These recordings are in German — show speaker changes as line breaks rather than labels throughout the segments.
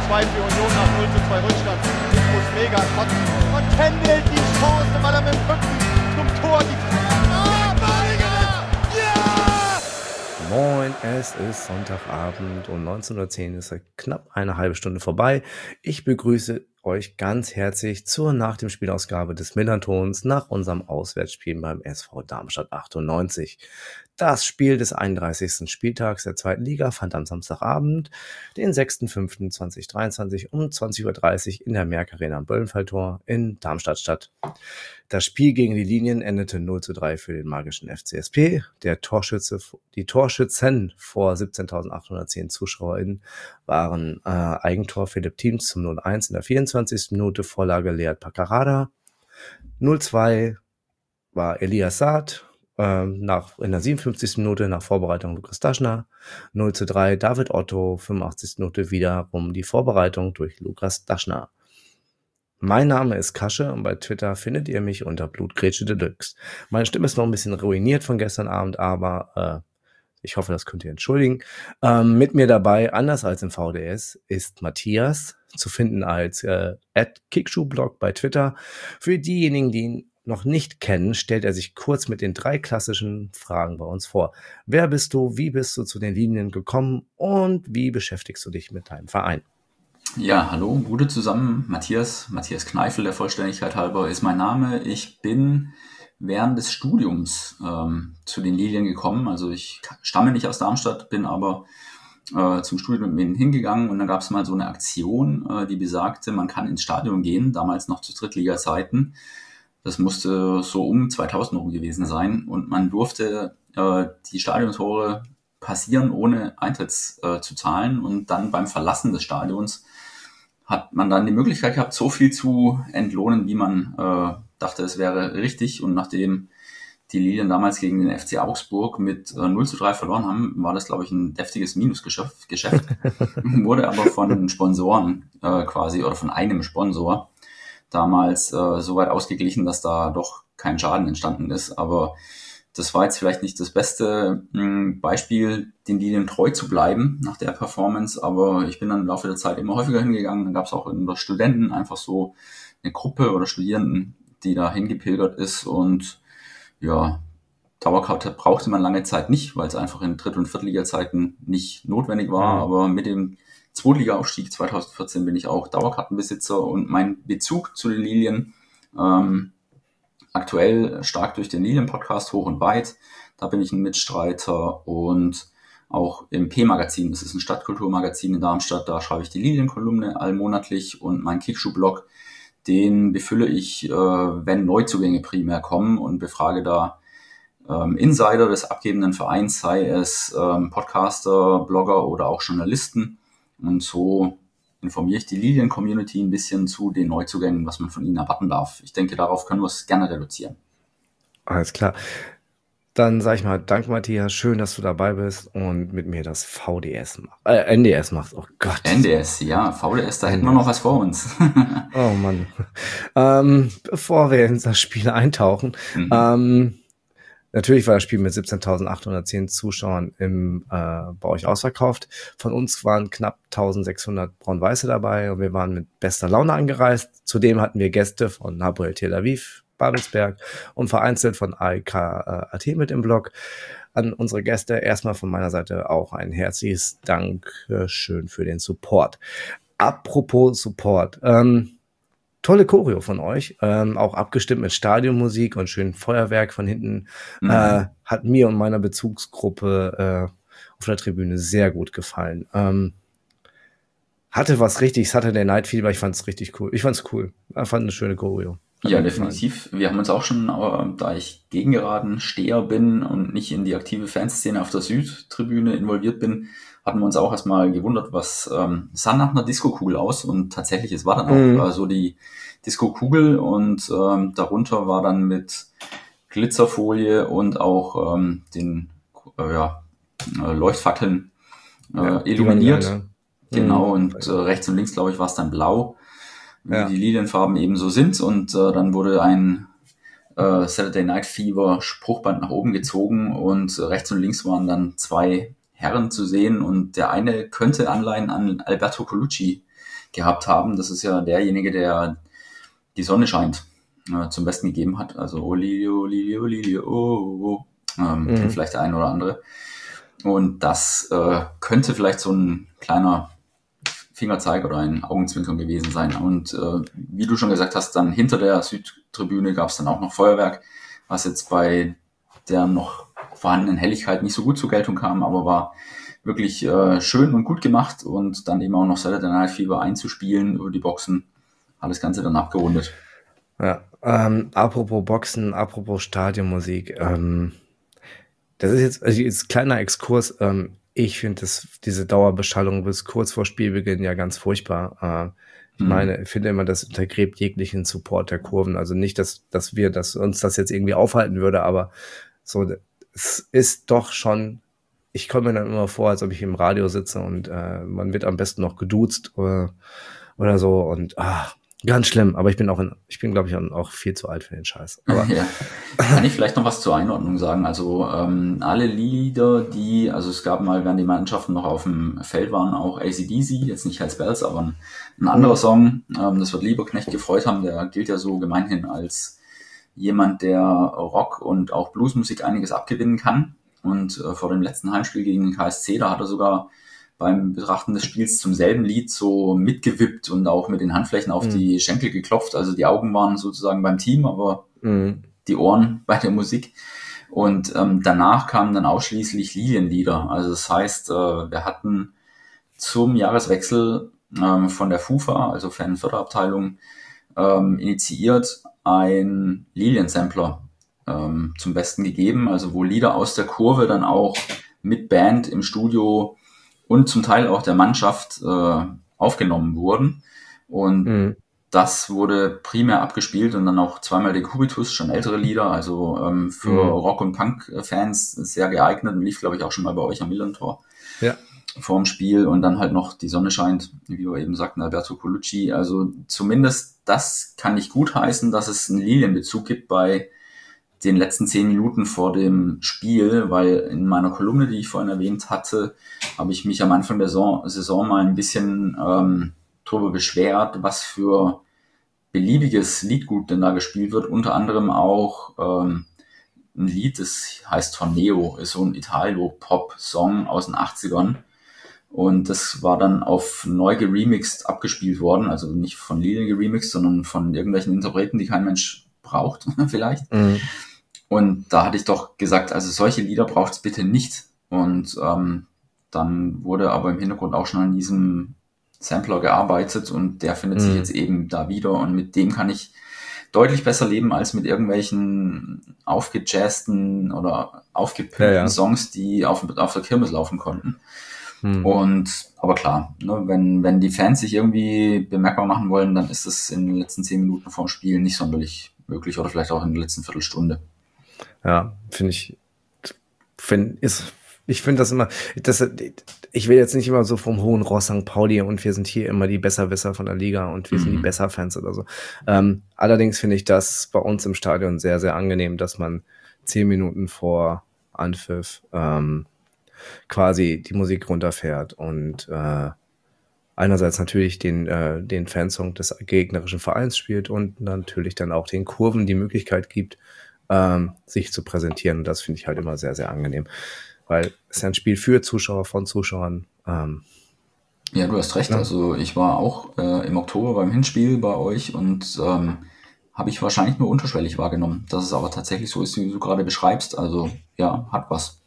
2 für Union nach 0:2 Rückstand. Nico Mega kotzen und Kendall die Chance, weil er mit dem Rücken zum Tor die
Moin, es ist Sonntagabend um 19:10 Uhr, ist knapp eine halbe Stunde vorbei. Ich begrüße euch ganz herzlich zur nach dem Spielausgabe des Millern-Tons nach unserem Auswärtsspiel beim SV Darmstadt 98. Das Spiel des 31. Spieltags der zweiten Liga fand am Samstagabend, den 6.5.2023 um 20:30 Uhr in der Merck-Arena am Böllenfalltor in Darmstadt statt. Das Spiel gegen die Linien endete 0:3 für den magischen FCSP. Die Torschützen vor 17.810 ZuschauerInnen waren Eigentor Philipp Thiens zum 0:1 in der 24. Minute, Vorlage Lead Paccarada. 0:2 war Elias Saad in der 57. Minute nach Vorbereitung Lukas Daschner. 0:3 David Otto, 85. Minute wiederum die Vorbereitung durch Lukas Daschner. Mein Name ist Kasche und bei Twitter findet ihr mich unter Blutgrätsche Deluxe. Meine Stimme ist noch ein bisschen ruiniert von gestern Abend, aber ich hoffe, das könnt ihr entschuldigen. Mit mir dabei, anders als im VDS, ist Matthias, zu finden als @kickschuhblog bei Twitter. Für diejenigen, die ihn noch nicht kennen, stellt er sich kurz mit den 3 klassischen Fragen bei uns vor. Wer bist du, wie bist du zu den Linien gekommen und wie beschäftigst du dich mit deinem Verein?
Ja, hallo, gute zusammen. Matthias Kneifel, der Vollständigkeit halber, ist mein Name. Ich bin während des Studiums zu den Lilien gekommen. Also ich stamme nicht aus Darmstadt, bin aber zum Studium mit ihnen hingegangen und dann gab es mal so eine Aktion, die besagte, man kann ins Stadion gehen, damals noch zu Drittliga-Zeiten. Das musste so um 2000 rum gewesen sein und man durfte die Stadiontore passieren, ohne Eintritt zu zahlen, und dann beim Verlassen des Stadions hat man dann die Möglichkeit gehabt, so viel zu entlohnen, wie man dachte, es wäre richtig. Und nachdem die Lilien damals gegen den FC Augsburg mit 0:3 verloren haben, war das, glaube ich, ein deftiges Minusgeschäft. Wurde aber von Sponsoren quasi oder von einem Sponsor damals so weit ausgeglichen, dass da doch kein Schaden entstanden ist. Aber das war jetzt vielleicht nicht das beste Beispiel, den Linien treu zu bleiben nach der Performance, aber ich bin dann im Laufe der Zeit immer häufiger hingegangen. Dann gab es auch in der Studenten einfach so eine Gruppe oder Studierenden, die da hingepilgert ist, und ja, Dauerkarte brauchte man lange Zeit nicht, weil es einfach in Dritt- und Viertliga-Zeiten nicht notwendig war, aber mit dem Zweitliga-Aufstieg 2014 bin ich auch Dauerkartenbesitzer und mein Bezug zu den Lilien aktuell stark durch den Lilien-Podcast Hoch und Weit. Da bin ich ein Mitstreiter, und auch im P-Magazin, das ist ein Stadtkulturmagazin in Darmstadt, da schreibe ich die Lilien-Kolumne allmonatlich, und mein Kickschuh-Blog, den befülle ich, wenn Neuzugänge primär kommen, und befrage da Insider des abgebenden Vereins, sei es Podcaster, Blogger oder auch Journalisten, und so informiere ich die Lilien-Community ein bisschen zu den Neuzugängen, was man von ihnen erwarten darf. Ich denke, darauf können wir es gerne reduzieren.
Alles klar. Dann sag ich mal, danke Matthias, schön, dass du dabei bist und mit mir das NDS machst. Oh Gott.
NDS, ja, VDS, da hätten wir noch was vor uns.
Oh Mann. Bevor wir in das Spiel eintauchen, natürlich war das Spiel mit 17.810 Zuschauern bei euch ausverkauft. Von uns waren knapp 1.600 Braun-Weiße dabei und wir waren mit bester Laune angereist. Zudem hatten wir Gäste von Hapoel Tel Aviv, Babelsberg und vereinzelt von AEK Athen mit im Blog. An unsere Gäste erstmal von meiner Seite auch ein herzliches Dankeschön für den Support. Apropos Support, tolle Choreo von euch, auch abgestimmt mit Stadionmusik und schön Feuerwerk von hinten, hat mir und meiner Bezugsgruppe auf der Tribüne sehr gut gefallen. Hatte was richtig, Saturday Night Fever, ich fand's richtig cool. Ich fand's cool, ich fand eine schöne Choreo.
Ja, definitiv. Wir haben uns auch schon, da ich gegengeraden Steher bin und nicht in die aktive Fanszene auf der Südtribüne involviert bin, hatten wir uns auch erstmal gewundert, was sah nach einer Disco-Kugel aus, und tatsächlich, es war dann auch so die Disco-Kugel, und darunter war dann mit Glitzerfolie und auch den Leuchtfackeln illuminiert.
Ja, ne?
Genau, und rechts und links, glaube ich, war es dann blau, wie die Lilienfarben eben so sind, und dann wurde ein Saturday Night Fever Spruchband nach oben gezogen, und rechts und links waren dann 2 Herren zu sehen, und der eine könnte Anleihen an Alberto Colucci gehabt haben. Das ist ja derjenige, der die Sonne scheint zum Besten gegeben hat. Also Olilio, Lilio, Lilio, oh. Kennt vielleicht der eine oder andere. Und das könnte vielleicht so ein kleiner Fingerzeig oder ein Augenzwinkern gewesen sein. Und wie du schon gesagt hast, dann hinter der Südtribüne gab es dann auch noch Feuerwerk, was jetzt bei der noch vorhandenen Helligkeit nicht so gut zur Geltung kam, aber war wirklich schön und gut gemacht und dann eben auch noch Saturday Night Fever einzuspielen über die Boxen, hat das Ganze dann abgerundet.
Ja, apropos Boxen, apropos Stadionmusik, das ist jetzt ein kleiner Exkurs. Ich finde diese Dauerbeschallung bis kurz vor Spielbeginn ja ganz furchtbar. Ich meine, ich finde immer, das untergräbt jeglichen Support der Kurven. Also nicht, dass uns das jetzt irgendwie aufhalten würde, aber so, es ist doch schon, ich komme mir dann immer vor, als ob ich im Radio sitze und man wird am besten noch geduzt oder so und ganz schlimm, aber ich bin, glaube ich, auch viel zu alt für den Scheiß. Aber
ja. Kann ich vielleicht noch was zur Einordnung sagen? Also alle Lieder, also es gab mal, während die Mannschaften noch auf dem Feld waren, auch AC/DC, jetzt nicht Hells Bells, aber ein anderer Song, das wird Lieberknecht gefreut haben, der gilt ja so gemeinhin als jemand, der Rock und auch Bluesmusik einiges abgewinnen kann. Und vor dem letzten Heimspiel gegen den KSC, da hat er sogar beim Betrachten des Spiels zum selben Lied so mitgewippt und auch mit den Handflächen auf die Schenkel geklopft. Also die Augen waren sozusagen beim Team, aber die Ohren bei der Musik. Und danach kamen dann ausschließlich Lilienlieder. Also das heißt, wir hatten zum Jahreswechsel von der FUFA, also Fan-Förderabteilung, initiiert ein Lilien-Sampler zum Besten gegeben, also wo Lieder aus der Kurve dann auch mit Band im Studio und zum Teil auch der Mannschaft aufgenommen wurden. Und das wurde primär abgespielt und dann auch zweimal der Kubitus, schon ältere Lieder, also für Rock- und Punk-Fans sehr geeignet und lief, glaube ich, auch schon mal bei euch am Millantor vorm Spiel. Und dann halt noch Die Sonne scheint, wie wir eben sagten, Alberto Colucci. Also zumindest das kann nicht gutheißen, dass es einen Lilienbezug gibt bei den letzten 10 Minuten vor dem Spiel, weil in meiner Kolumne, die ich vorhin erwähnt hatte, habe ich mich am Anfang der Saison mal ein bisschen drüber beschwert, was für beliebiges Liedgut denn da gespielt wird. Unter anderem auch ein Lied, das heißt Torneo, ist so ein Italo-Pop-Song aus den 80ern. Und das war dann auf neu geremixed abgespielt worden, also nicht von Lilien geremixed, sondern von irgendwelchen Interpreten, die kein Mensch braucht, vielleicht. Und da hatte ich doch gesagt, also solche Lieder braucht es bitte nicht. Und dann wurde aber im Hintergrund auch schon an diesem Sampler gearbeitet und der findet sich jetzt eben da wieder und mit dem kann ich deutlich besser leben als mit irgendwelchen aufgejazzten oder aufgepimpten Songs, die auf der Kirmes laufen konnten. Aber klar, ne, wenn die Fans sich irgendwie bemerkbar machen wollen, dann ist es in den letzten 10 Minuten vorm Spiel nicht sonderlich möglich oder vielleicht auch in der letzten Viertelstunde.
Ja, ich finde das immer, ich will jetzt nicht immer so vom hohen Ross St. Pauli und wir sind hier immer die Besserwisser von der Liga und wir sind die Besserfans oder so. Allerdings finde ich das bei uns im Stadion sehr, sehr angenehm, dass man 10 Minuten vor Anpfiff quasi die Musik runterfährt und einerseits natürlich den Fansong des gegnerischen Vereins spielt und natürlich dann auch den Kurven die Möglichkeit gibt, sich zu präsentieren. Und das finde ich halt immer sehr, sehr angenehm. Weil es ist ja ein Spiel für Zuschauer, von Zuschauern.
Ja, du hast recht. Ja. Also ich war auch im Oktober beim Hinspiel bei euch und habe ich wahrscheinlich nur unterschwellig wahrgenommen. Dass es aber tatsächlich so ist, wie du gerade beschreibst. Also ja, hat was.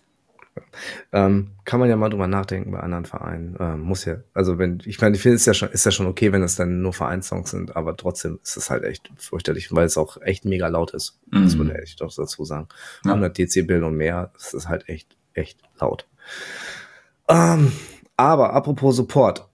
Kann man ja mal drüber nachdenken bei anderen Vereinen. Muss ja, also ich finde, ist ja schon okay, wenn es dann nur Vereinssongs sind, aber trotzdem ist es halt echt fürchterlich, weil es auch echt mega laut ist. Das würde ich doch dazu sagen. Ja. 100 Dezibel und mehr, das ist halt echt laut. Aber apropos Support,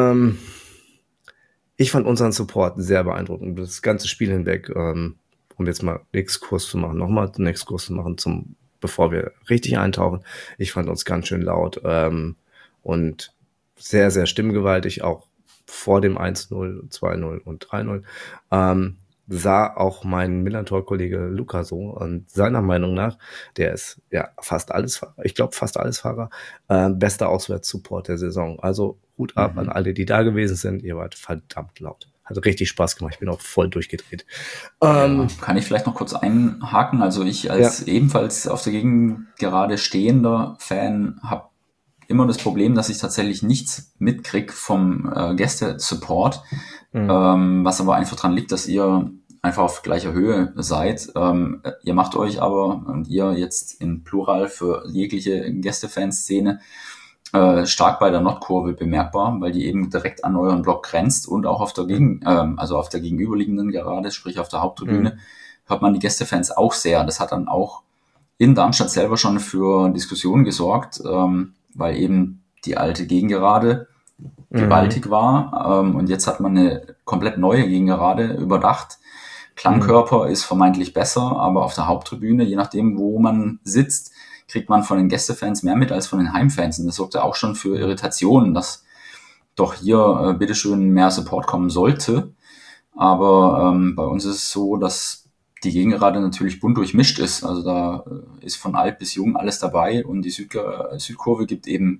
ich fand unseren Support sehr beeindruckend, das ganze Spiel hinweg, um jetzt mal einen Exkurs zu machen, bevor wir richtig eintauchen. Ich fand uns ganz schön laut und sehr, sehr stimmgewaltig, auch vor dem 1-0, 2-0 und 3-0. sah auch mein Millantor-Kollege Luca so, und seiner Meinung nach, der ist ja fast alles Fahrer, bester Auswärtssupport der Saison. Also Hut ab an alle, die da gewesen sind. Ihr wart verdammt laut. Hat richtig Spaß gemacht. Ich bin auch voll durchgedreht.
Kann ich vielleicht noch kurz einhaken? Also ich als ebenfalls auf der Gegengerade stehender Fan habe immer das Problem, dass ich tatsächlich nichts mitkriege vom Gäste-Support, was aber einfach dran liegt, dass ihr einfach auf gleicher Höhe seid. Ihr macht euch aber, und ihr jetzt in Plural für jegliche Gästefanszene, stark bei der Nordkurve bemerkbar, weil die eben direkt an euren Block grenzt und auch auf der auf der gegenüberliegenden Gerade, sprich auf der Haupttribüne, hört man die Gästefans auch sehr. Das hat dann auch in Darmstadt selber schon für Diskussionen gesorgt, weil eben die alte Gegengerade gewaltig war, und jetzt hat man eine komplett neue Gegengerade überdacht. Klangkörper ist vermeintlich besser, aber auf der Haupttribüne, je nachdem, wo man sitzt, kriegt man von den Gästefans mehr mit als von den Heimfans. Und das sorgte auch schon für Irritationen, dass doch hier bitteschön mehr Support kommen sollte. Aber bei uns ist es so, dass die Gegengerade natürlich bunt durchmischt ist. Also da ist von alt bis jung alles dabei, und die Südkurve gibt eben,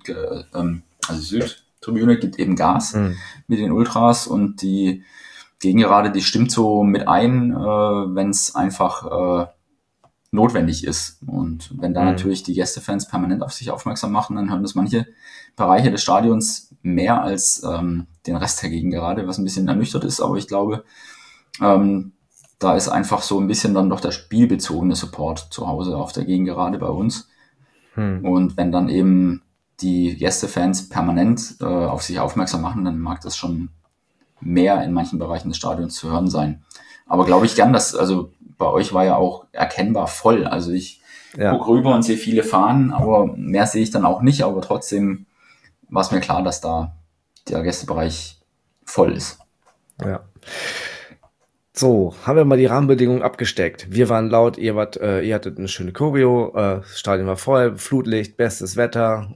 Südtribüne gibt eben Gas mit den Ultras, und die Gegengerade, die stimmt so mit ein, wenn es einfach notwendig ist. Und wenn da natürlich die Gästefans permanent auf sich aufmerksam machen, dann hören das manche Bereiche des Stadions mehr als den Rest der Gegengerade, was ein bisschen ernüchtert ist. Aber ich glaube, da ist einfach so ein bisschen dann doch der spielbezogene Support zu Hause auf der Gegengerade bei uns. Und wenn dann eben die Gästefans permanent auf sich aufmerksam machen, dann mag das schon mehr in manchen Bereichen des Stadions zu hören sein. Aber glaube ich gern, also bei euch war ja auch erkennbar voll. Also ich gucke rüber und sehe viele Fahnen, aber mehr sehe ich dann auch nicht. Aber trotzdem war es mir klar, dass da der Gästebereich voll ist.
Ja. So, haben wir mal die Rahmenbedingungen abgesteckt. Wir waren laut, ihr hattet eine schöne Choreo, das Stadion war voll, Flutlicht, bestes Wetter,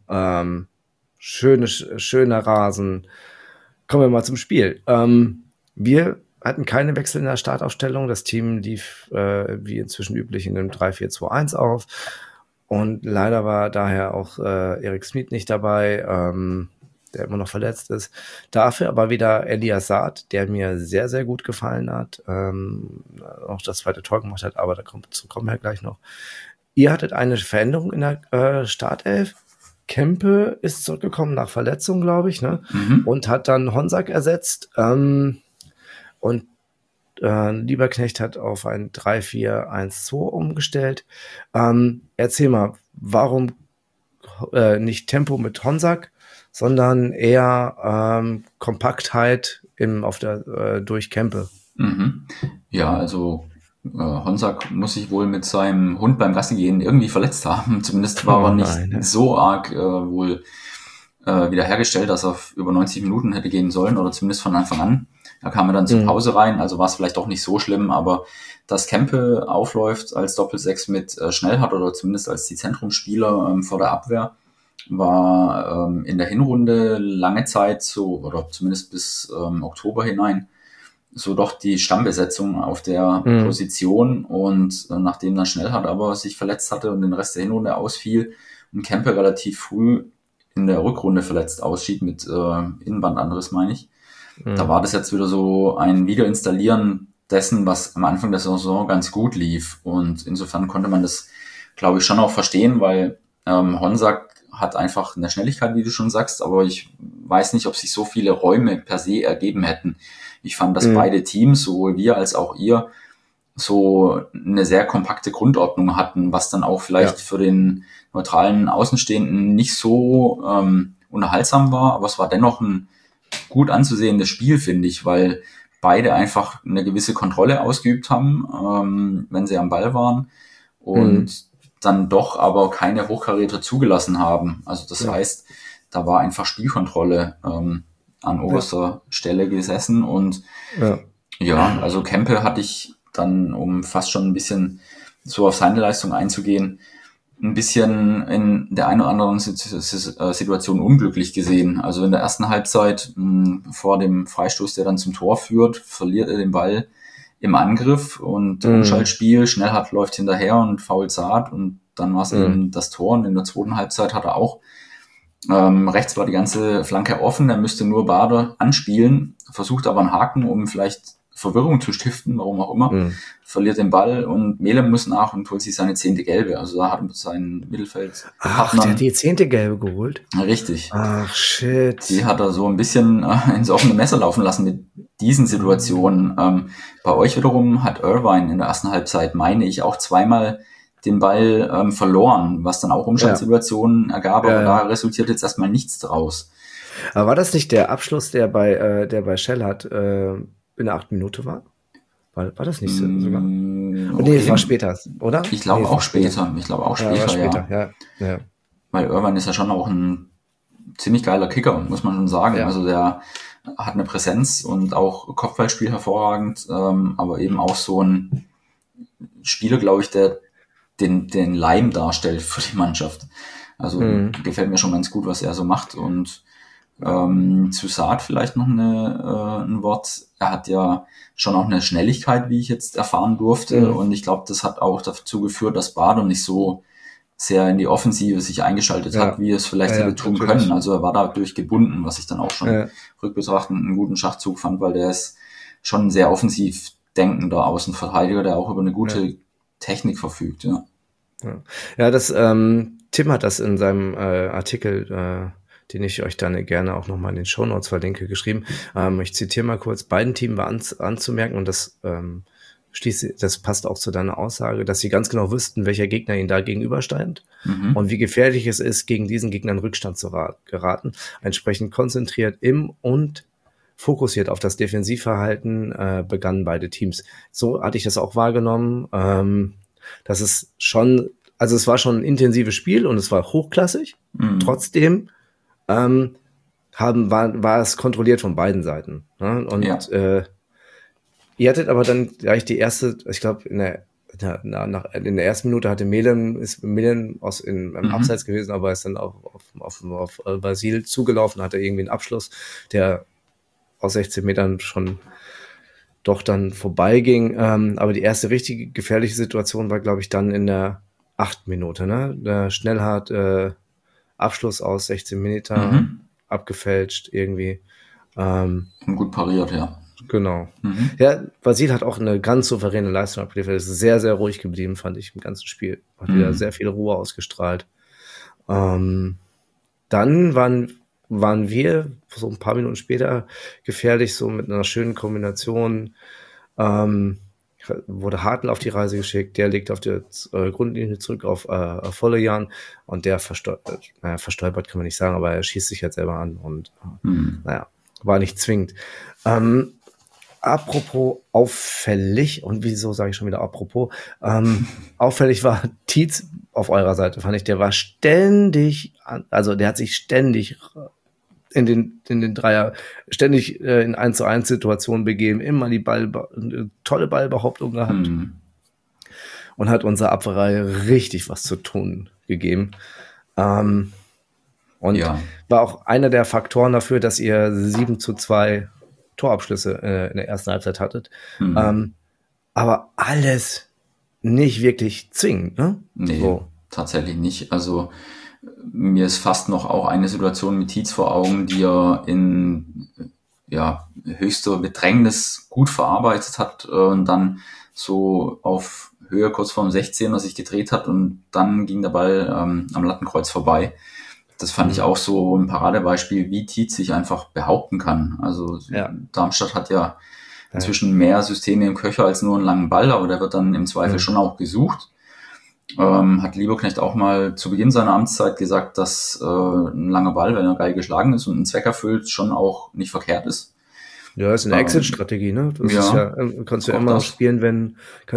schöner Rasen. Kommen wir mal zum Spiel. Wir hatten keine Wechsel in der Startaufstellung. Das Team lief wie inzwischen üblich in einem 3-4-2-1 auf. Und leider war daher auch Erik Smith nicht dabei, der immer noch verletzt ist. Dafür aber wieder Elias Saad, der mir sehr, sehr gut gefallen hat. Auch das zweite Tor gemacht hat, aber dazu kommen wir gleich noch. Ihr hattet eine Veränderung in der Startelf. Kempe ist zurückgekommen nach Verletzung, glaube ich, ne? Und hat dann Honsack ersetzt. Und Lieberknecht hat auf ein 3-4-1-2 umgestellt. Erzähl mal, warum nicht Tempo mit Honsack, sondern eher Kompaktheit durch Kempe?
Ja, also Honsack muss sich wohl mit seinem Hund beim Gassi gehen irgendwie verletzt haben. Zumindest war er nicht so arg wohl wiederhergestellt, dass er über 90 Minuten hätte gehen sollen, oder zumindest von Anfang an. Da kam er dann zur Pause rein, also war es vielleicht doch nicht so schlimm, aber dass Kempe aufläuft als Doppelsechs mit Schnellhardt oder zumindest als die Zentrumsspieler vor der Abwehr, war in der Hinrunde lange Zeit so, oder zumindest bis Oktober hinein, so doch die Stammbesetzung auf der Position. Und nachdem dann Schnellhardt aber sich verletzt hatte und den Rest der Hinrunde ausfiel und Kempe relativ früh in der Rückrunde verletzt ausschied mit Innenbandanriss, meine ich, da war das jetzt wieder so ein Wiederinstallieren dessen, was am Anfang der Saison ganz gut lief. Und insofern konnte man das, glaube ich, schon auch verstehen, weil Honsack hat einfach eine Schnelligkeit, wie du schon sagst, aber ich weiß nicht, ob sich so viele Räume per se ergeben hätten. Ich fand, dass beide Teams, sowohl wir als auch ihr, so eine sehr kompakte Grundordnung hatten, was dann auch vielleicht für den neutralen Außenstehenden nicht so unterhaltsam war, aber es war dennoch ein gut anzusehendes Spiel, finde ich, weil beide einfach eine gewisse Kontrolle ausgeübt haben, wenn sie am Ball waren, und dann doch aber keine Hochkaräter zugelassen haben. Also das heißt, da war einfach Spielkontrolle an oberster Stelle gesessen, und also Kempe hatte ich dann, um fast schon ein bisschen so auf seine Leistung einzugehen, ein bisschen in der einen oder anderen Situation unglücklich gesehen. Also in der ersten Halbzeit vor dem Freistoß, der dann zum Tor führt, verliert er den Ball im Angriff und Umschaltspiel. Schnellhardt läuft hinterher und fault Saad und dann war es eben das Tor. Und in der zweiten Halbzeit hat er auch rechts war die ganze Flanke offen, er müsste nur Bader anspielen, versucht aber einen Haken, um vielleicht Verwirrung zu stiften, warum auch immer, verliert den Ball und Melem muss nach und holt sich seine 10. Gelbe. Also da hat sein Mittelfeld.
Ach, der hat die 10. Gelbe geholt?
Richtig.
Ach, shit.
Die hat er so ein bisschen ins offene Messer laufen lassen mit diesen Situationen. Bei euch wiederum hat Irvine in der ersten Halbzeit, meine ich, auch zweimal den Ball verloren, was dann auch Umschaltsituationen ergab, aber da resultiert jetzt erstmal nichts draus.
Aber war das nicht der Abschluss, der bei Schnellhardt in der 8. Minute war? War das nicht so sogar? Okay. Nee, es war später, oder?
Ich glaube auch später. Ich glaube auch später,
ja.
Weil Irvine ist ja schon auch ein ziemlich geiler Kicker, muss man schon sagen. Ja. Also der hat eine Präsenz und auch Kopfballspiel hervorragend, aber eben auch so ein Spieler, glaube ich, der den Leim darstellt für die Mannschaft. Also gefällt mir schon ganz gut, was er so macht. Und zu Saad vielleicht noch ein Wort. Er hat ja schon auch eine Schnelligkeit, wie ich jetzt erfahren durfte. Und ich glaube, das hat auch dazu geführt, dass Bader nicht so sehr in die Offensive sich eingeschaltet hat, wie es vielleicht hätte tun können. Also er war dadurch gebunden, was ich dann auch schon rückbetrachtend einen guten Schachzug fand, weil der ist schon ein sehr offensiv denkender Außenverteidiger, der auch über eine gute Technik verfügt.
Ja, das Tim hat das in seinem Artikel, den ich euch dann gerne auch nochmal in den Shownotes verlinke, geschrieben. Ich zitiere mal kurz: Beiden Teams war anzumerken, und das passt auch zu deiner Aussage, dass sie ganz genau wüssten, welcher Gegner ihnen da gegenübersteht und wie gefährlich es ist, gegen diesen Gegner in Rückstand zu geraten. Entsprechend konzentriert und fokussiert auf das Defensivverhalten begannen beide Teams. So hatte ich das auch wahrgenommen. Das ist schon, also es war schon ein intensives Spiel und es war hochklassig. Trotzdem war es kontrolliert von beiden Seiten. Ne? Und ihr hattet aber dann gleich die erste, ich glaube, in der ersten Minute hatte Melem im Abseits gewesen, aber ist dann auf Basil zugelaufen, hatte irgendwie einen Abschluss, der aus 16 Metern schon doch dann vorbeiging. Aber die erste richtige gefährliche Situation war, glaube ich, dann in der 8. Minute. Ne? Der Schnellhardt Abschluss aus 16 Meter, abgefälscht irgendwie.
Und gut pariert, ja.
Genau. Ja, Basil hat auch eine ganz souveräne Leistung abgeliefert. Ist sehr, sehr ruhig geblieben, fand ich, im ganzen Spiel. Hat wieder sehr viel Ruhe ausgestrahlt. Dann waren wir so ein paar Minuten später gefährlich, so mit einer schönen Kombination. Wurde Hartl auf die Reise geschickt, der legt auf die Grundlinie zurück auf Vollejan und der verstolpert kann man nicht sagen, aber er schießt sich halt selber an und war nicht zwingend. Apropos auffällig, und wieso sage ich schon wieder apropos, auffällig war Tietz auf eurer Seite, fand ich, der war ständig, also der hat sich ständig in den Dreier, ständig in 1-zu-1 Situationen begeben, immer eine tolle Ballbehauptung gehabt und hat unserer Abwehrreihe richtig was zu tun gegeben. Und war auch einer der Faktoren dafür, dass ihr 7-2 Torabschlüsse in der ersten Halbzeit hattet. Aber alles nicht wirklich zwingend, ne?
Nee, tatsächlich nicht. Also mir ist fast noch auch eine Situation mit Tietz vor Augen, die er in höchster Bedrängnis gut verarbeitet hat und dann so auf Höhe kurz vorm 16er sich gedreht hat und dann ging der Ball am Lattenkreuz vorbei. Das fand ich auch so ein Paradebeispiel, wie Tietz sich einfach behaupten kann. Also Darmstadt hat ja inzwischen mehr Systeme im Köcher als nur einen langen Ball, aber der wird dann im Zweifel schon auch gesucht. Hat Lieberknecht auch mal zu Beginn seiner Amtszeit gesagt, dass ein langer Ball, wenn er geil geschlagen ist und einen Zweck erfüllt, schon auch nicht verkehrt ist.
Ja, ist eine Exit-Strategie, ne? Das ist kannst du immer spielen, wenn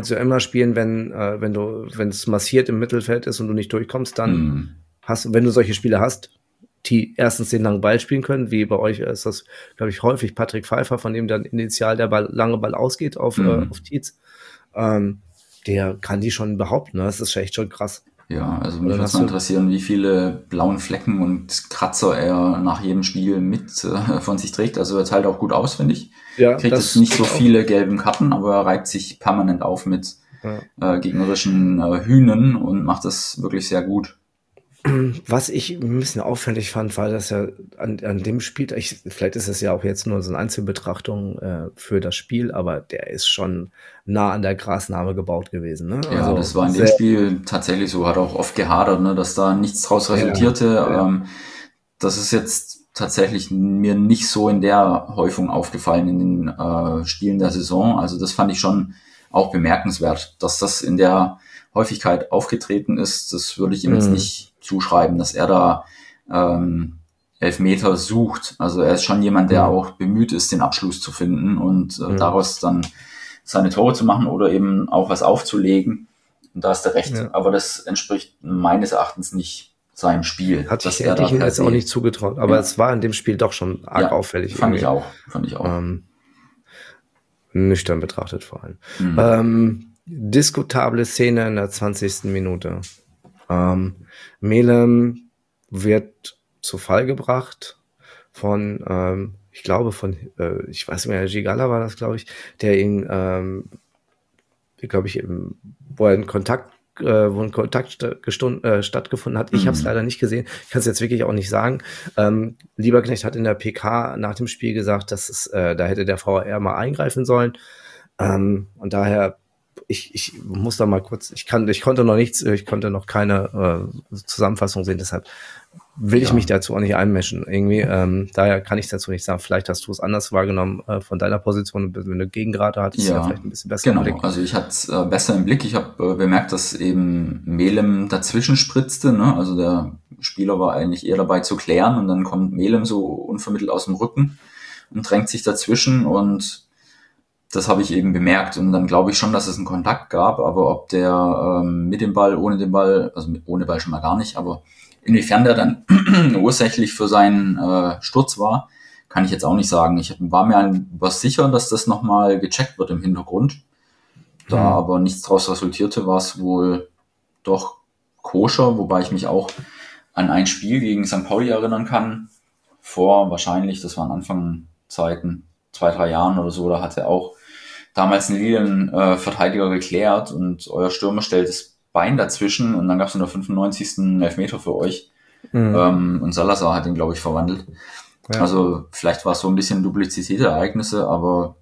es massiert im Mittelfeld ist und du nicht durchkommst, dann wenn du solche Spieler hast, die erstens den langen Ball spielen können, wie bei euch ist das, glaube ich, häufig Patrick Pfeiffer, von dem dann initial der lange Ball ausgeht auf Tietz, der kann die schon behaupten, ne? Das ist echt schon krass.
Ja, also
Und
mich
dann
würde es
hast
mal
du,
interessieren, wie viele blauen Flecken und Kratzer er nach jedem Spiel mit von sich trägt. Also er teilt auch gut aus, finde ich.
ja,
Kriegt jetzt
das
nicht so
geht auch.
viele gelben Karten, aber er reibt sich permanent auf mit
Ja.
gegnerischen Hünen und macht das wirklich sehr gut.
Was ich ein bisschen auffällig fand, war, dass er an dem Spiel, vielleicht ist es ja auch jetzt nur so eine Einzelbetrachtung für das Spiel, aber der ist schon nah an der Grasnarbe gebaut gewesen. Ne?
Ja, das
Also
war in dem
sehr,
Spiel tatsächlich so, hat auch oft gehadert, ne, dass da nichts draus
ja,
resultierte.
ja.
Das ist jetzt tatsächlich mir nicht so in der Häufung aufgefallen in den Spielen der Saison. Also das fand ich schon auch bemerkenswert, dass das in der Häufigkeit aufgetreten ist. Das würde ich ihm jetzt
Mhm.
nicht zuschreiben, dass er da Elfmeter sucht. Also er ist schon jemand, der
Mhm.
auch bemüht ist, den Abschluss zu finden und
Mhm.
daraus dann seine Tore zu machen oder eben auch was aufzulegen. Und da hast du recht.
Ja.
Aber das entspricht meines Erachtens nicht seinem Spiel, dass er
Hätte
da
ich ihm
per
jetzt auch
se,
nicht zugetraut, aber
ja,
es war in dem Spiel doch schon arg
ja,
auffällig irgendwie.
fand ich auch.
Ähm, Nüchtern betrachtet vor allem.
Mhm.
Diskutable Szene in der 20. Minute. Ähm, Melem wird zu Fall gebracht von, ich glaube ich weiß nicht mehr, Gigala war das, glaube ich, der ihn, glaube ich, wo er in Kontakt, wo ein Kontakt stattgefunden hat. Ich habe es
Mhm.
leider nicht gesehen. Ich kann es jetzt wirklich auch nicht sagen. Lieberknecht hat in der PK nach dem Spiel gesagt, dass da hätte der VAR mal eingreifen sollen. Und daher, ich muss da mal kurz, ich konnte noch nichts, ich konnte noch keine Zusammenfassung sehen, deshalb will ich mich
Ja,
dazu auch nicht einmischen. Irgendwie, daher kann ich dazu nicht sagen. Vielleicht hast du es anders wahrgenommen von deiner Position. Wenn du Gegengrade hattest, du ja
ja,
vielleicht ein bisschen besser im
genau.
Blick.
Also ich hatte es besser im Blick. Ich habe bemerkt, dass eben Melem dazwischen spritzte. Ne? Also der Spieler war eigentlich eher dabei zu klären und dann kommt Melem so unvermittelt aus dem Rücken und drängt sich dazwischen und das habe ich eben bemerkt und dann glaube ich schon, dass es einen Kontakt gab, aber ob der mit dem Ball, ohne den Ball, also ohne Ball schon mal gar nicht, aber inwiefern der dann ursächlich für seinen Sturz war, kann ich jetzt auch nicht sagen. Ich war mir was sicher, dass das nochmal gecheckt wird im Hintergrund. Da
Hm.
aber nichts daraus resultierte, war es wohl doch koscher, wobei ich mich auch an ein Spiel gegen St. Pauli erinnern kann. Vor wahrscheinlich, das waren Anfangszeiten, 2, 3 Jahren oder so, da hat er auch damals einen Lilien-Verteidiger geklärt und euer Stürmer stellt das Bein dazwischen und dann gab es in der 95. Elfmeter für euch.
Hm.
Und Salazar hat ihn, glaube ich, verwandelt.
Ja.
Also vielleicht war es so ein bisschen Duplizität der Ereignisse, aber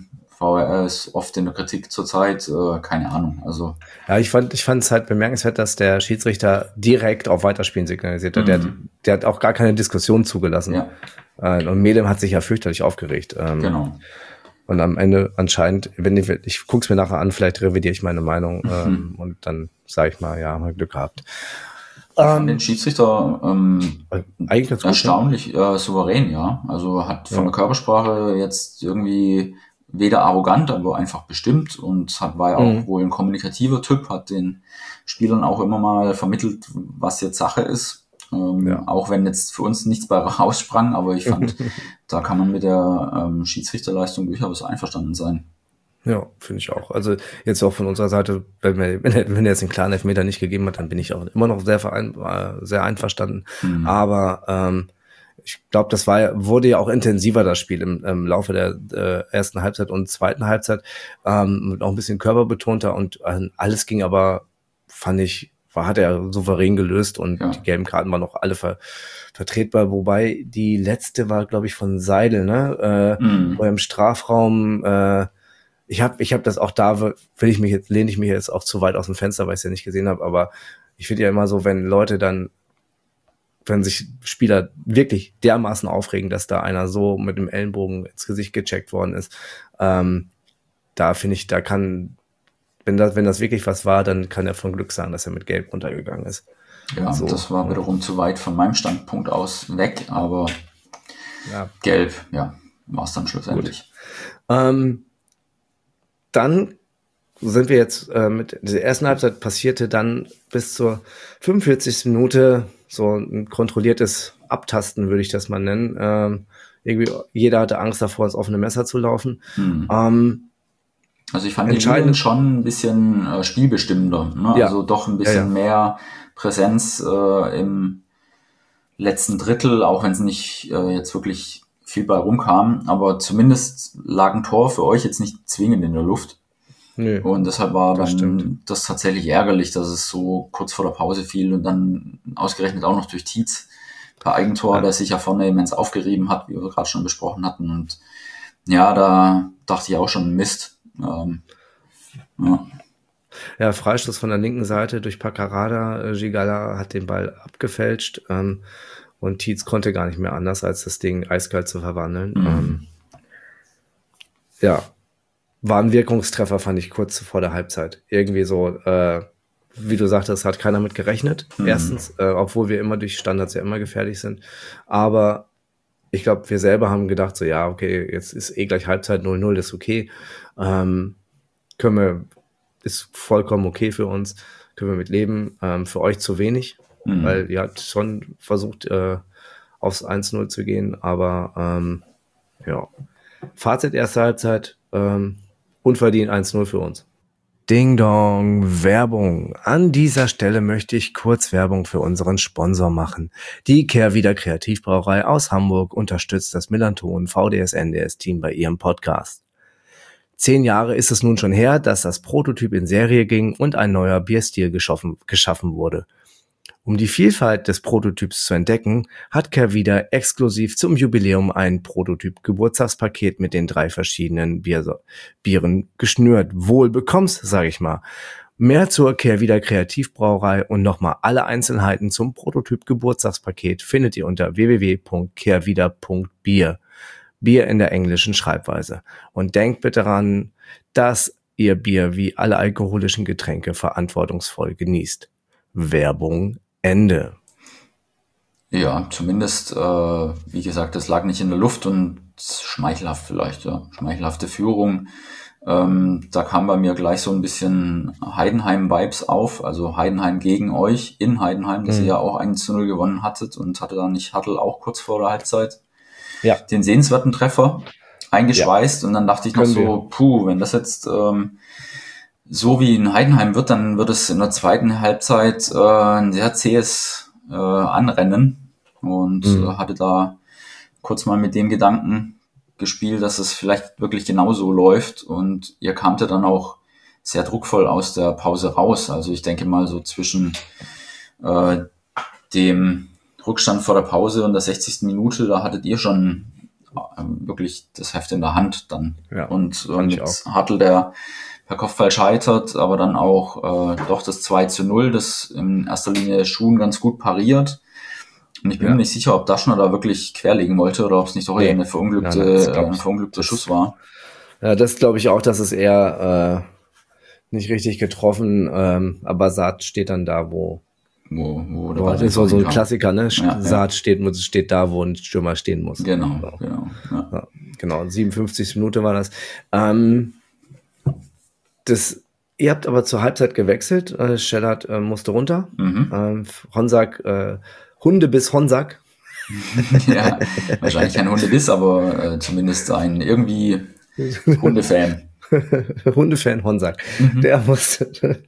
VAR ist oft in der Kritik zurzeit, keine Ahnung. Also
Ja, ich fand es halt bemerkenswert, dass der Schiedsrichter direkt auf Weiterspielen signalisiert hat. Der hat auch gar keine Diskussion zugelassen.
ja,
Und Medem hat sich ja fürchterlich aufgeregt.
genau.
Und am Ende anscheinend, ich guck's mir nachher an, vielleicht revidiere ich meine Meinung und dann sage ich mal, ja, mal Glück gehabt.
Ich fand den Schiedsrichter
Eigentlich ganz gut, ne?
erstaunlich souverän, ja. Also hat von
Ja.
der Körpersprache jetzt irgendwie weder arrogant, aber einfach bestimmt und war ja auch
Mhm.
wohl ein kommunikativer Typ, hat den Spielern auch immer mal vermittelt, was jetzt Sache ist.
Ja.
Auch wenn jetzt für uns nichts bei raussprang, aber ich fand, da kann man mit der Schiedsrichterleistung durchaus einverstanden sein.
Ja, finde ich auch. Also jetzt auch von unserer Seite, wenn er jetzt den klaren Elfmeter nicht gegeben hat, dann bin ich auch immer noch sehr einverstanden.
Mhm.
Aber ich glaube, wurde ja auch intensiver, das Spiel im Laufe der ersten Halbzeit und zweiten Halbzeit, auch ein bisschen körperbetonter und alles ging aber, fand ich, hat er souverän gelöst und
Ja.
die gelben Karten waren auch alle vertretbar, wobei die letzte war, glaube ich, von Seidel, ne? Wo er im Strafraum ich hab das auch da, lehne ich mich jetzt auch zu weit aus dem Fenster, weil ich es ja nicht gesehen habe, aber ich finde ja immer so, wenn sich Spieler wirklich dermaßen aufregen, dass da einer so mit dem Ellenbogen ins Gesicht gecheckt worden ist, da finde ich, wenn das wirklich was war, dann kann er von Glück sagen, dass er mit Gelb runtergegangen ist.
Ja,
So,
das war wiederum zu weit von meinem Standpunkt aus weg, aber
ja.
gelb, ja, war es dann schlussendlich.
Dann sind wir jetzt mit der ersten Halbzeit passierte dann bis zur 45. Minute so ein kontrolliertes Abtasten, würde ich das mal nennen. Irgendwie jeder hatte Angst davor, ins offene Messer zu laufen.
Also ich fand die Lilien schon ein bisschen spielbestimmender, ne?
Ja.
Also doch ein bisschen mehr Präsenz im letzten Drittel, auch wenn es nicht jetzt wirklich viel bei rumkam, aber zumindest lag ein Tor für euch jetzt nicht zwingend in der Luft.
Nö,
Und deshalb war
das
dann
stimmt.
das tatsächlich ärgerlich, dass es so kurz vor der Pause fiel und dann ausgerechnet auch noch durch Tietz per Eigentor, der sich ja vorne immens aufgerieben hat, wie wir gerade schon besprochen hatten. Und ja, da dachte ich auch schon, Mist.
Ja, Freistoß von der linken Seite durch Paccarada. Gigala hat den Ball abgefälscht und Tietz konnte gar nicht mehr anders, als das Ding eiskalt zu verwandeln. Ja, war ein Wirkungstreffer, fand ich, kurz vor der Halbzeit. Irgendwie so, wie du sagtest, hat keiner mit gerechnet. Erstens, obwohl wir immer durch Standards ja immer gefährlich sind. Aber ich glaube, wir selber haben gedacht, so, ja, okay, jetzt ist gleich Halbzeit 0-0, ist okay. Ist vollkommen okay für uns. Können wir mit leben. Für euch zu wenig, weil ihr habt schon versucht, aufs 1-0 zu gehen. Aber ja, Fazit erste Halbzeit, unverdient 1-0 für uns. Ding Dong, Werbung. An dieser Stelle möchte ich kurz Werbung für unseren Sponsor machen. Die Kehrwieder Kreativbrauerei aus Hamburg unterstützt das Millanton VDS-NDS-Team bei ihrem Podcast. 10 Jahre ist es nun schon her, dass das Prototyp in Serie ging und ein neuer Bierstil geschaffen wurde. Um die Vielfalt des Prototyps zu entdecken, hat Kehrwieder exklusiv zum Jubiläum ein Prototyp-Geburtstagspaket mit den 3 verschiedenen Bieren geschnürt. Wohl bekomm's, sage ich mal. Mehr zur Kehrwieder Kreativbrauerei und nochmal alle Einzelheiten zum Prototyp-Geburtstagspaket findet ihr unter www.kehrwieder.bier. Bier in der englischen Schreibweise. Und denkt bitte daran, dass ihr Bier wie alle alkoholischen Getränke verantwortungsvoll genießt. Werbung Ende.
Ja, zumindest, wie gesagt, das lag nicht in der Luft und schmeichelhaft vielleicht, ja. Schmeichelhafte Führung. Da kam bei mir gleich so ein bisschen Heidenheim-Vibes auf, also Heidenheim gegen euch in Heidenheim, dass ihr ja auch 1-0 gewonnen hattet und hatte da nicht Hartl auch kurz vor der Halbzeit den sehenswerten Treffer eingeschweißt und dann dachte ich noch so, wenn das jetzt so wie in Heidenheim wird, dann wird es in der zweiten Halbzeit ein sehr zähes Anrennen und hatte da kurz mal mit dem Gedanken gespielt, dass es vielleicht wirklich genauso läuft und ihr kamt ja dann auch sehr druckvoll aus der Pause raus. Also ich denke mal so zwischen dem Rückstand vor der Pause und der 60. Minute, da hattet ihr schon wirklich das Heft in der Hand dann.
Ja,
und mit Hartl, der per Kopfball scheitert, aber dann auch doch das 2-0, das in erster Linie Schuhen ganz gut pariert. Und ich bin mir nicht sicher, ob Daschner da wirklich querlegen wollte oder ob es nicht doch eher ein verunglückter Schuss war.
Ja, das glaube ich auch, dass es eher nicht richtig getroffen, aber Saad steht dann da, wo das ist so ein Klassiker, ne? Saad steht da, wo ein Stürmer stehen muss.
Genau.
Ja, genau, 57. Minute war das. Ihr habt aber zur Halbzeit gewechselt. Schellert musste runter. Honsack, Hundebiss Honsack.
Ja, wahrscheinlich kein Hundebiss, aber zumindest ein irgendwie Hundefan.
Hundefan Honsack. Der musste.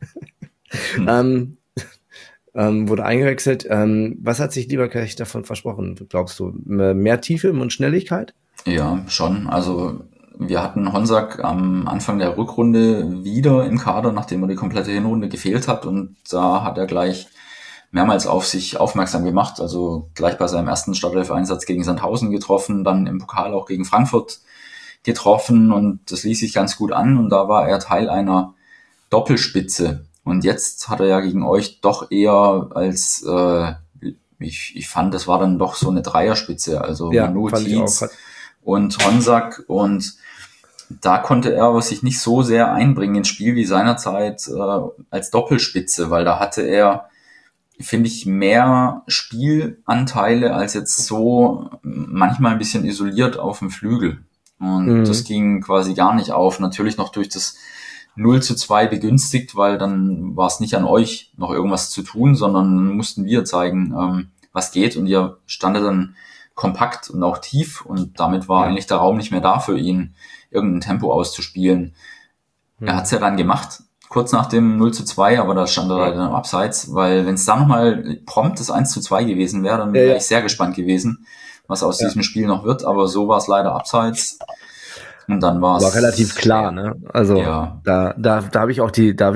Wurde eingewechselt. Was hat sich Lieberknecht davon versprochen, glaubst du? Mehr Tiefe und Schnelligkeit?
Ja, schon. Also wir hatten Honsack am Anfang der Rückrunde wieder im Kader, nachdem er die komplette Hinrunde gefehlt hat. Und da hat er gleich mehrmals auf sich aufmerksam gemacht. Also gleich bei seinem ersten Startelf-Einsatz gegen Sandhausen getroffen, dann im Pokal auch gegen Frankfurt getroffen. Und das ließ sich ganz gut an. Und da war er Teil einer Doppelspitze. Und jetzt hat er ja gegen euch doch eher als, ich fand, das war dann doch so eine Dreierspitze. Also Manu, Tietz und Honsack. Und da konnte er aber sich nicht so sehr einbringen ins Spiel wie seinerzeit als Doppelspitze, weil da hatte er, finde ich, mehr Spielanteile als jetzt so manchmal ein bisschen isoliert auf dem Flügel. Und das ging quasi gar nicht auf. Natürlich noch durch das 0-2 begünstigt, weil dann war es nicht an euch, noch irgendwas zu tun, sondern mussten wir zeigen, was geht. Und ihr standet dann kompakt und auch tief und damit war eigentlich der Raum nicht mehr da für ihn, irgendein Tempo auszuspielen. Er hat es ja dann gemacht, kurz nach dem 0:2, aber da stand er leider im Abseits, weil wenn es da nochmal prompt das 1:2 gewesen wäre, dann wäre ich sehr gespannt gewesen, was aus diesem Spiel noch wird, aber so war es leider Abseits. Und dann war es
relativ klar, ne? Also da habe ich auch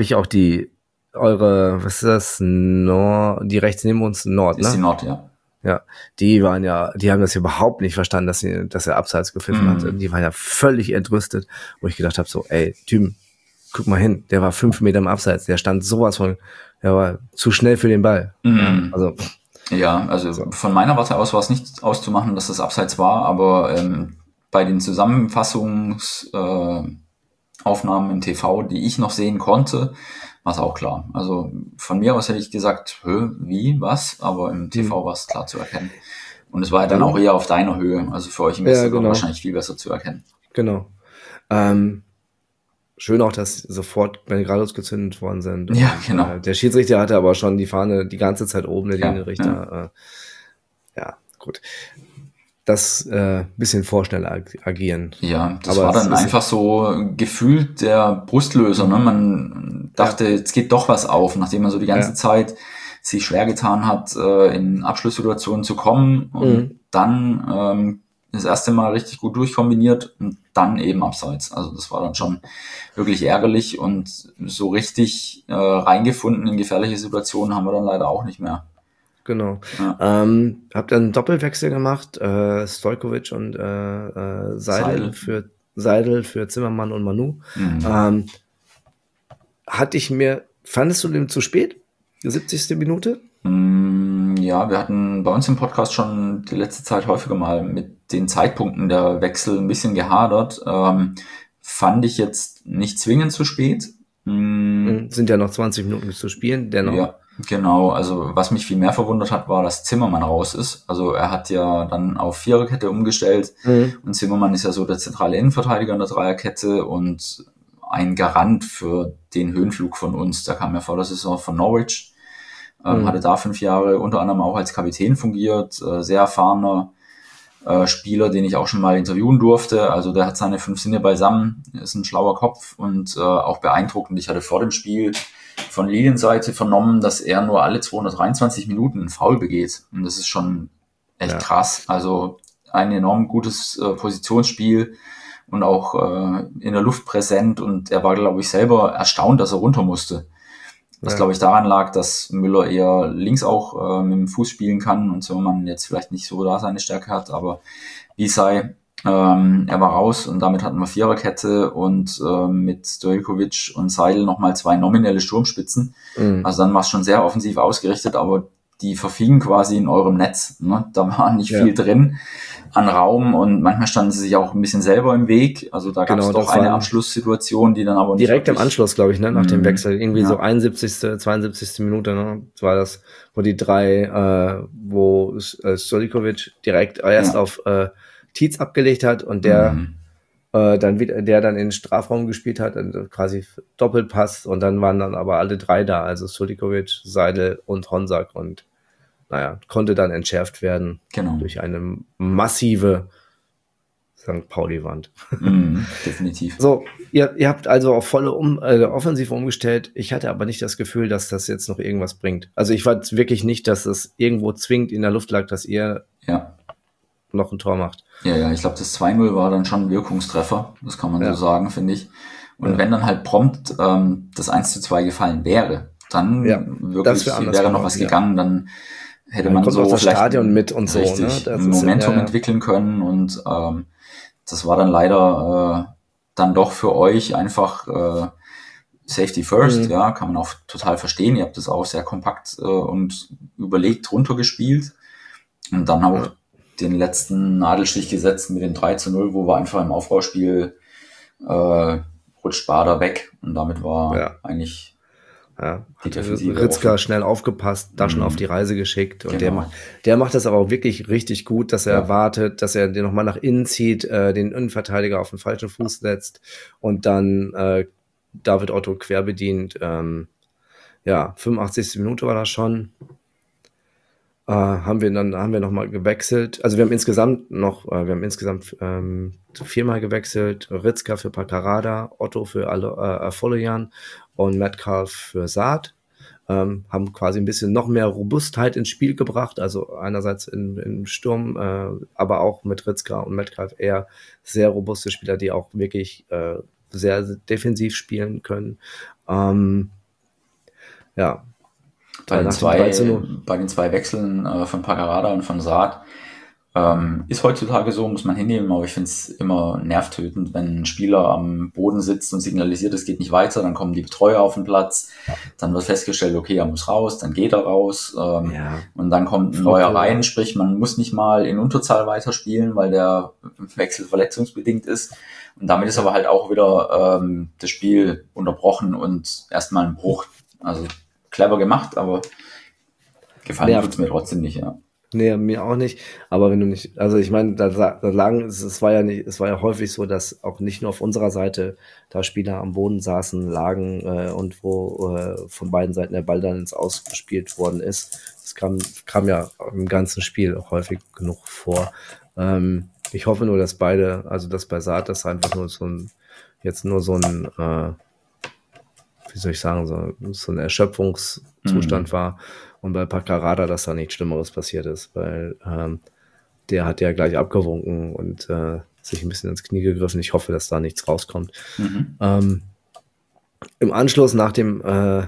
eure, was ist das? Die rechts neben uns, Nord,
ist
ne?
die Nord, ja.
Ja, die haben das überhaupt nicht verstanden, dass er Abseits gepfiffen hatte. Die waren ja völlig entrüstet, wo ich gedacht habe, so, ey, Typen, guck mal hin, der war 5 Meter im Abseits, der stand sowas von, der war zu schnell für den Ball.
Also von meiner Warte aus war es nicht auszumachen, dass das Abseits war, aber bei den Zusammenfassungsaufnahmen im TV, die ich noch sehen konnte, war es auch klar. Also von mir aus hätte ich gesagt, wie, was? Aber im TV war es klar zu erkennen. Und es war ja dann auch eher auf deiner Höhe. Also für euch im Westen wahrscheinlich viel besser zu erkennen.
Genau. Schön auch, dass sofort Bengalos gezündet worden sind.
Ja, genau.
Der Schiedsrichter hatte aber schon die Fahne die ganze Zeit oben, der Linienrichter. Ja, gut. Das bisschen vorschnell agieren.
Ja, das war dann einfach so gefühlt der Brustlöser. Ne? Man dachte, jetzt geht doch was auf, nachdem man so die ganze Zeit sich schwer getan hat, in Abschlusssituationen zu kommen und dann das erste Mal richtig gut durchkombiniert und dann eben Abseits. Also das war dann schon wirklich ärgerlich und so richtig reingefunden in gefährliche Situationen haben wir dann leider auch nicht mehr.
Genau. Ja. Habt ihr einen Doppelwechsel gemacht, Stojkovic und Seidel für Zimmermann und Manu. Fandest du den zu spät? Die 70. Minute?
Ja, wir hatten bei uns im Podcast schon die letzte Zeit häufiger mal mit den Zeitpunkten der Wechsel ein bisschen gehadert. Fand ich jetzt nicht zwingend zu spät.
Sind ja noch 20 Minuten zu spielen, dennoch.
Ja, genau. Also was mich viel mehr verwundert hat, war, dass Zimmermann raus ist. Also er hat ja dann auf Viererkette umgestellt und Zimmermann ist ja so der zentrale Innenverteidiger in der Dreierkette und ein Garant für den Höhenflug von uns. Der kam ja vor der Saison von Norwich, hatte da 5 Jahre unter anderem auch als Kapitän fungiert, sehr erfahrener Spieler, den ich auch schon mal interviewen durfte. Also der hat seine 5 Sinne beisammen, ist ein schlauer Kopf und auch beeindruckend. Ich hatte vor dem Spiel von Lilienseite vernommen, dass er nur alle 223 Minuten einen Foul begeht. Und das ist schon echt krass. Also ein enorm gutes Positionsspiel und auch in der Luft präsent. Und er war, glaube ich, selber erstaunt, dass er runter musste. Was, glaube ich, daran lag, dass Müller eher links auch mit dem Fuß spielen kann und Zimmermann jetzt vielleicht nicht so da seine Stärke hat. Aber wie sei, er war raus und damit hatten wir Viererkette und mit Stojkovic und Seidel nochmal 2 nominelle Sturmspitzen. Also dann war es schon sehr offensiv ausgerichtet, aber die verfingen quasi in eurem Netz. Ne? Da war nicht viel drin an Raum und manchmal standen sie sich auch ein bisschen selber im Weg. Also da gab es doch eine Abschlusssituation, die dann aber nicht
direkt im Anschluss, glaube ich, ne, nach dem Wechsel. Irgendwie so 71., 72. Minute, ne? Das war das, wo die 3, wo Stojkovic direkt erst auf Tietz abgelegt hat und der dann in den Strafraum gespielt hat, also quasi Doppelpass und dann waren dann aber alle 3 da, also Stojkovic, Seidel und Honsak und konnte dann entschärft werden durch eine massive St. Pauli-Wand.
Definitiv.
So, ihr habt also auf volle Offensive umgestellt. Ich hatte aber nicht das Gefühl, dass das jetzt noch irgendwas bringt. Also ich war wirklich nicht, dass es irgendwo zwingend in der Luft lag, dass ihr noch ein Tor macht.
Ja, ich glaube, das 2:0 war dann schon ein Wirkungstreffer. Das kann man so sagen, finde ich. Und wenn dann halt prompt das 1:2 gefallen wäre, dann wirklich wäre noch was gegangen, dann hätte man so
das
vielleicht
Stadion mit und so,
ein Momentum entwickeln können und das war dann leider dann doch für euch einfach Safety First, kann man auch total verstehen. Ihr habt das auch sehr kompakt und überlegt runtergespielt und dann auch den letzten Nadelstich gesetzt mit dem 3:0, wo wir einfach im Aufbauspiel rutscht Bader weg und damit war eigentlich
hat Ritzka schnell aufgepasst, Daschen auf die Reise geschickt und der macht das aber auch wirklich richtig gut, dass er wartet, dass er den nochmal nach innen zieht, den Innenverteidiger auf den falschen Fuß setzt und dann David Otto quer bedient. 85. Minute war das schon. haben wir nochmal gewechselt. Also wir haben insgesamt 4-mal gewechselt. Ritzka für Paccarada, Otto für Afolayan und Metcalf für Saad. Haben quasi ein bisschen noch mehr Robustheit ins Spiel gebracht. Also einerseits im Sturm, aber auch mit Ritzka und Metcalf eher sehr robuste Spieler, die auch wirklich sehr defensiv spielen können. Ja.
Bei den zwei Wechseln von Paccarada und von Saad ist heutzutage so, muss man hinnehmen, aber ich finde es immer nervtötend, wenn ein Spieler am Boden sitzt und signalisiert, es geht nicht weiter, dann kommen die Betreuer auf den Platz, dann wird festgestellt, okay, er muss raus, dann geht er raus und dann kommt ein neuer rein, sprich, man muss nicht mal in Unterzahl weiterspielen, weil der Wechsel verletzungsbedingt ist und damit ist aber halt auch wieder das Spiel unterbrochen und erstmal ein Bruch, also clever gemacht, aber gefallen tut's mir trotzdem nicht, ja.
Nee, mir auch nicht. Aber wenn du nicht, also ich meine, es war ja häufig so, dass auch nicht nur auf unserer Seite da Spieler am Boden saßen, lagen und wo von beiden Seiten der Ball dann ins Ausgespielt worden ist. Das kam ja im ganzen Spiel auch häufig genug vor. Ich hoffe nur, dass dass bei Saad das einfach nur so ein wie soll ich sagen, so ein Erschöpfungszustand war. Und bei Paccarada, dass da nichts Schlimmeres passiert ist, weil der hat ja gleich abgewunken und sich ein bisschen ins Knie gegriffen. Ich hoffe, dass da nichts rauskommt. Im Anschluss nach dem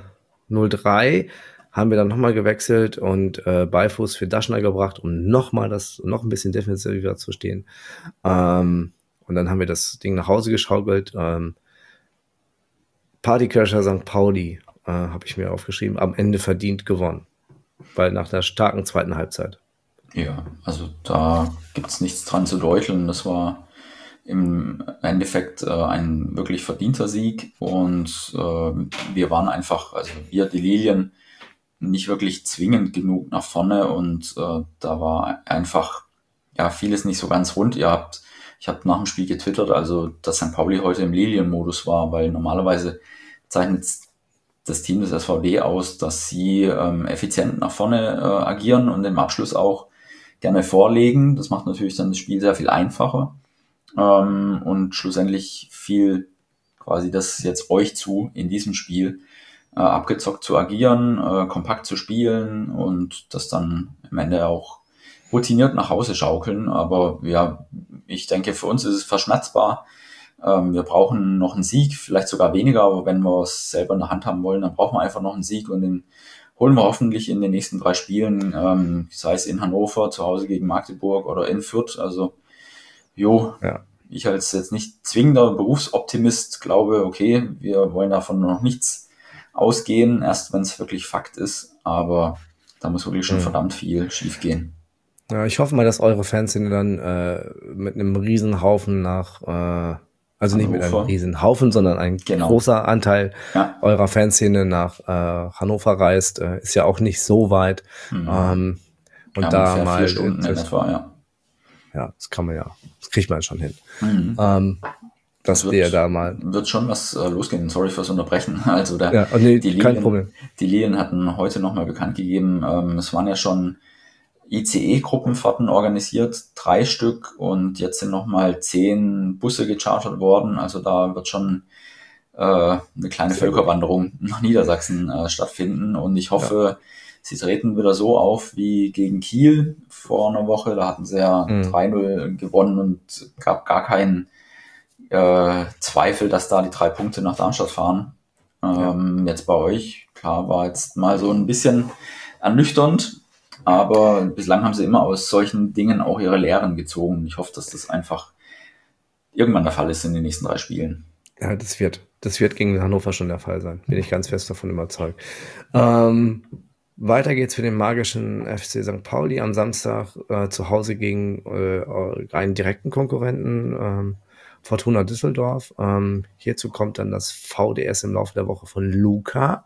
0-3 haben wir dann nochmal gewechselt und Beifuß für Daschner gebracht, um noch ein bisschen defensiver zu stehen. Und dann haben wir das Ding nach Hause geschaukelt. Partycrasher St. Pauli, habe ich mir aufgeschrieben, am Ende verdient gewonnen. Weil nach der starken zweiten Halbzeit.
Ja, also da gibt's nichts dran zu deuteln. Das war im Endeffekt ein wirklich verdienter Sieg und wir waren einfach, also wir, die Lilien, nicht wirklich zwingend genug nach vorne und da war einfach ja vieles nicht so ganz rund. Ich habe nach dem Spiel getwittert, also dass St. Pauli heute im Lilien-Modus war, weil normalerweise zeichnet das Team des SVD aus, dass sie effizient nach vorne agieren und im Abschluss auch gerne vorlegen. Das macht natürlich dann das Spiel sehr viel einfacher und schlussendlich fiel quasi das jetzt euch zu, in diesem Spiel abgezockt zu agieren, kompakt zu spielen und das dann am Ende auch routiniert nach Hause schaukeln. Aber ja, ich denke, für uns ist es verschmerzbar. Wir brauchen noch einen Sieg, vielleicht sogar weniger, aber wenn wir es selber in der Hand haben wollen, dann brauchen wir einfach noch einen Sieg und den holen wir hoffentlich in den nächsten 3 Spielen, sei es in Hannover, zu Hause gegen Magdeburg oder in Fürth. Also, Ich als jetzt nicht zwingender Berufsoptimist glaube, okay, wir wollen davon noch nichts ausgehen, erst wenn es wirklich Fakt ist, aber da muss wirklich schon verdammt viel schief gehen.
Ja, ich hoffe mal, dass eure Fanszene dann mit einem Riesenhaufen nach also Hannover. Nicht mit einem Riesenhaufen, sondern ein großer Anteil eurer Fanszene nach Hannover reist. Ist ja auch nicht so weit. Und da mal
4 Stunden in etwa,
ja, das kriegt man schon hin.
Das wird schon was losgehen. Sorry fürs Unterbrechen. Also
kein Problem.
Die Lilien hatten heute nochmal bekannt gegeben, es waren ja schon ICE-Gruppenfahrten organisiert, 3 Stück und jetzt sind nochmal 10 Busse gechartert worden. Also da wird schon eine kleine Völkerwanderung nach Niedersachsen stattfinden und ich hoffe, sie treten wieder so auf wie gegen Kiel vor einer Woche. Da hatten sie ja 3-0 gewonnen und gab gar keinen Zweifel, dass da die 3 Punkte nach Darmstadt fahren. Jetzt bei euch, klar, war jetzt mal so ein bisschen ernüchternd. Aber bislang haben sie immer aus solchen Dingen auch ihre Lehren gezogen. Ich hoffe, dass das einfach irgendwann der Fall ist in den nächsten 3 Spielen.
Ja, das wird gegen Hannover schon der Fall sein. Bin ich ganz fest davon überzeugt. Weiter geht's für den magischen FC St. Pauli am Samstag zu Hause gegen einen direkten Konkurrenten, Fortuna Düsseldorf. Hierzu kommt dann das VDS im Laufe der Woche von Luca.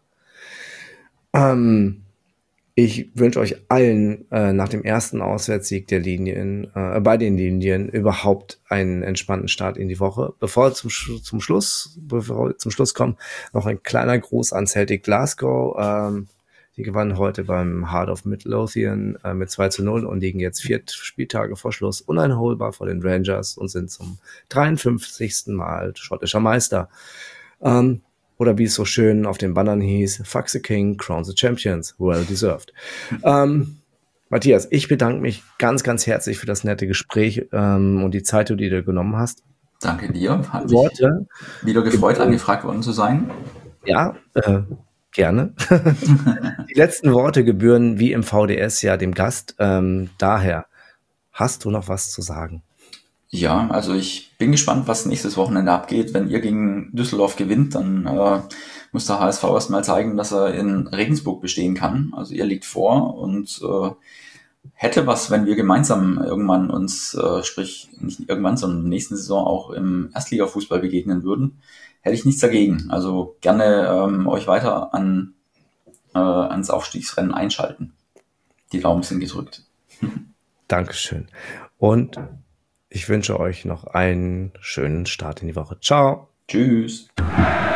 Ich wünsche euch allen nach dem ersten Auswärtssieg der Linien, bei den Linien überhaupt einen entspannten Start in die Woche. Bevor wir zum Schluss kommen, noch ein kleiner Gruß an Celtic Glasgow. Die gewannen heute beim Heart of Midlothian mit 2:0 und liegen jetzt 4 Spieltage vor Schluss uneinholbar vor den Rangers und sind zum 53. Mal schottischer Meister. Oder wie es so schön auf den Bannern hieß, fuck the King, crown the Champions, well deserved. Matthias, ich bedanke mich ganz, ganz herzlich für das nette Gespräch und die Zeit, die du dir genommen hast.
Danke dir. Hat mich
Worte
wieder gefreut, angefragt worden zu sein.
Ja, gerne. Die letzten Worte gebühren wie im VDS ja dem Gast. Daher, hast du noch was zu sagen?
Ja, also ich bin gespannt, was nächstes Wochenende abgeht. Wenn ihr gegen Düsseldorf gewinnt, dann muss der HSV erstmal zeigen, dass er in Regensburg bestehen kann. Also ihr liegt vor und hätte was, wenn wir gemeinsam irgendwann uns, sprich nicht irgendwann, sondern in der nächsten Saison auch im Erstligafußball begegnen würden, hätte ich nichts dagegen. Also gerne euch weiter ans Aufstiegsrennen einschalten. Die Daumen sind gedrückt.
Dankeschön. Und ich wünsche euch noch einen schönen Start in die Woche. Ciao.
Tschüss.